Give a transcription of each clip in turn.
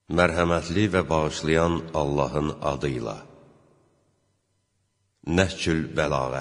Mərhəmətli və bağışlayan Allahın adıyla. Nəhcül bəlağə.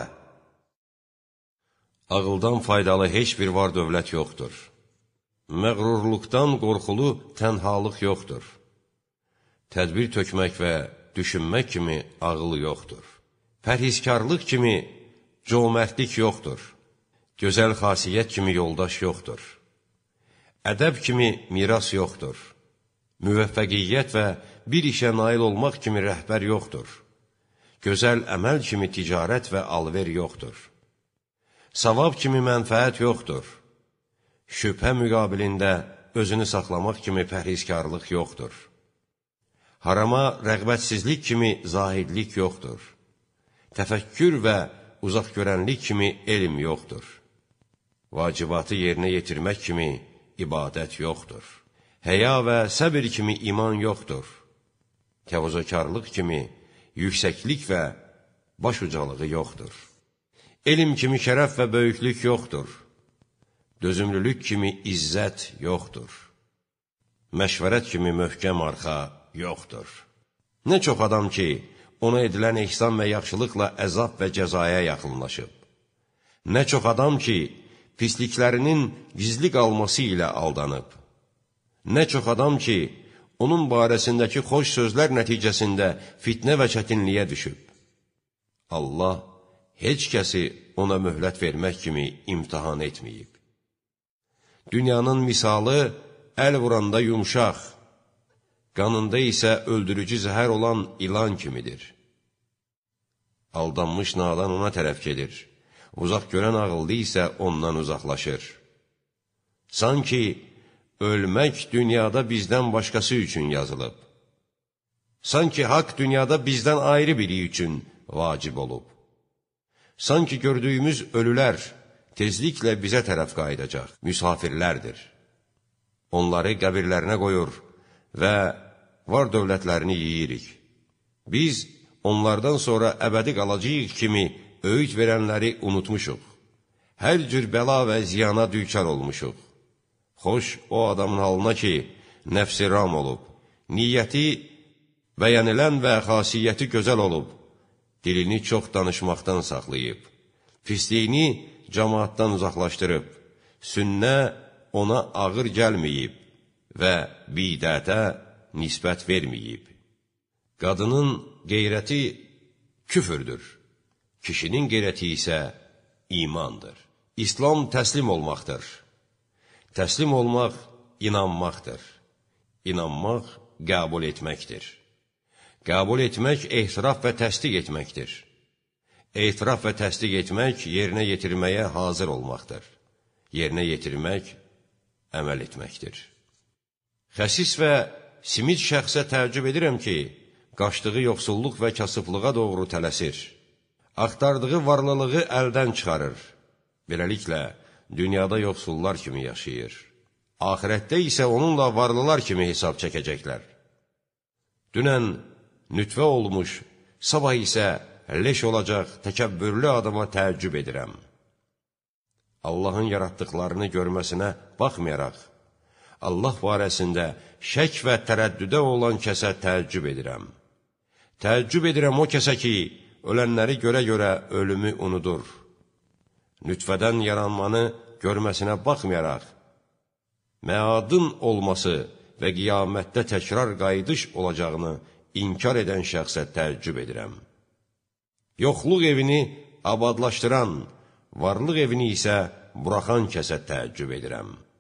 Ağıldan faydalı heç bir var dövlət yoxdur. Məğrurluqdan qorxulu tənhalıq yoxdur. Tədbir tökmək və düşünmək kimi ağıl yoxdur. Pərhizkarlıq kimi cömərtlik yoxdur. Gözəl xasiyyət kimi yoldaş yoxdur. Ədəb kimi miras yoxdur. Müvəffəqiyyət və bir işə nail olmaq kimi rəhbər yoxdur. Gözəl əməl kimi ticarət və alver yoxdur. Savab kimi mənfəət yoxdur. Şübhə müqabilində özünü saxlamaq kimi pərhizkarlıq yoxdur. Harama rəğbətsizlik kimi zahidlik yoxdur. Təfəkkür və uzaqgörənlik kimi elm yoxdur. Vacibatı yerinə yetirmək kimi ibadət yoxdur. Həya və səbir kimi iman yoxdur. Təvazökarlıq kimi yüksəklik və baş ucalığı yoxdur. Elm kimi şərəf və böyüklük yoxdur. Dözümlülük kimi izzət yoxdur. Məşvərət kimi möhkəm arxa yoxdur. Nə çox adam ki, ona edilən ehsan və yaxşılıqla əzab və cəzaya yaxınlaşıb. Nə çox adam ki, pisliklərinin gizli qalması ilə aldanıb. Nə çox adam ki, onun barəsindəki xoş sözlər nəticəsində fitnə və çətinliyə düşüb. Allah heç kəsi ona möhlət vermək kimi imtihan etməyib. Dünyanın misalı əl vuranda yumşaq, qanında isə öldürücü zəhər olan ilan kimidir. Aldanmış nadan ona tərəf gedir, uzaq görən ağıllı isə ondan uzaqlaşır. Sanki ölmək dünyada bizdən başqası üçün yazılıb. Sanki haqq dünyada bizdən ayrı biri üçün vacib olub. Sanki gördüyümüz ölülər tezliklə bizə tərəf qayıdacaq, müsafirlərdir. Onları qəbirlərinə qoyur və var dövlətlərini yeyirik. Biz onlardan sonra əbədi qalacağıq kimi öğüt verənləri unutmuşuq. Hər cür bəla və ziyana düçar olmuşuq. Xoş o adamın halına ki, nəfsi ram olub, niyyəti bəyənilən və xasiyyəti gözəl olub, dilini çox danışmaqdan saxlayıb, pisliyini cəmaatdan uzaqlaşdırıb, sünnə ona ağır gəlməyib və bidətə nisbət verməyib. Qadının qeyrəti küfürdür, kişinin qeyrəti isə imandır. İslam təslim olmaqdır. Təslim olmaq inanmaqdır. İnanmaq qəbul etməkdir. Qəbul etmək ehtiraf və təsdiq etməkdir. Ehtiraf və təsdiq etmək yerinə yetirməyə hazır olmaqdır. Yerinə yetirmək əməl etməkdir. Xəsis və simid şəxsə təəccüb edirəm ki, qaçdığı yoxsulluq və kasıblığa doğru tələsir. Axtardığı varlılığı əldən çıxarır. Beləliklə, dünyada yoxsullar kimi yaşayır. Ahirətdə isə onunla varlılar kimi hesab çəkəcəklər. Dünən nütfə olmuş, sabah isə leş olacaq təkəbbürlü adama təəccüb edirəm. Allahın yaratdıqlarını görməsinə baxmayaraq, Allah barəsində şək və tərəddüdə olan kəsə təəccüb edirəm. Təəccüb edirəm o kəsə ki, ölənləri görə-görə ölümü unudur. Nütfədən yaranmanı görməsinə baxmayaraq, məadın olması və qiyamətdə təkrar qayıdış olacağını inkar edən şəxsə təəccüb edirəm. Yoxluq evini abadlaşdıran, varlıq evini isə buraxan kəsə təəccüb edirəm.